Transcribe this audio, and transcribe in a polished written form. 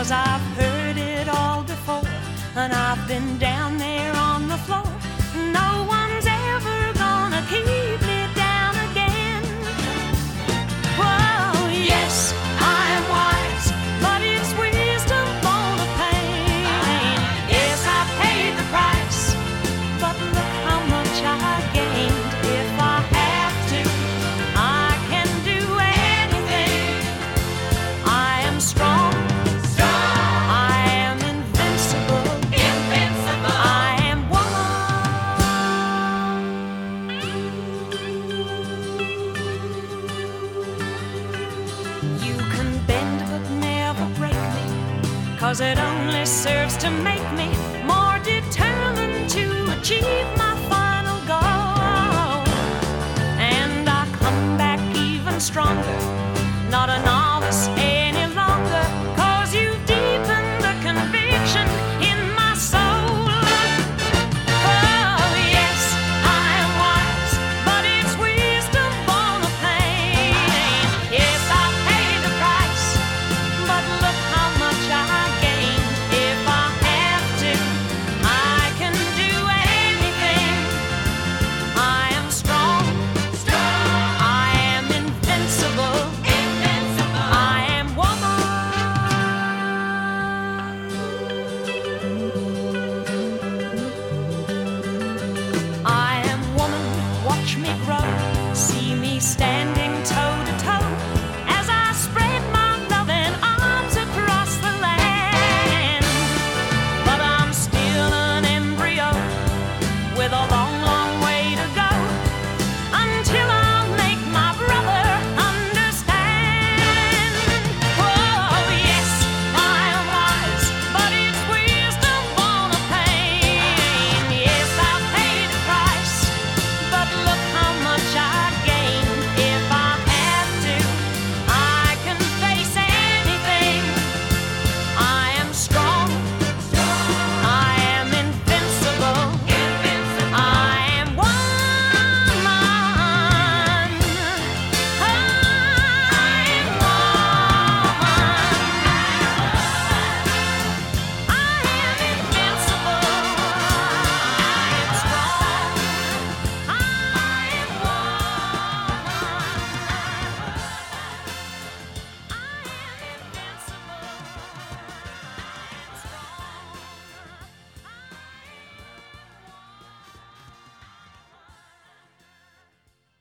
'cause I've heard it all before, and I've been down there on the floor. No one's ever gonna keep me down again. Whoa, yes, I am wise, but it's wisdom for the pain. Yes, I paid the price, but look how much I gained. If I have to, I can do anything. I am strong. I am invincible. I am woman. You can bend but never break me, 'cause it only serves to make me more determined to achieve my final goal. And I come back even stronger, not a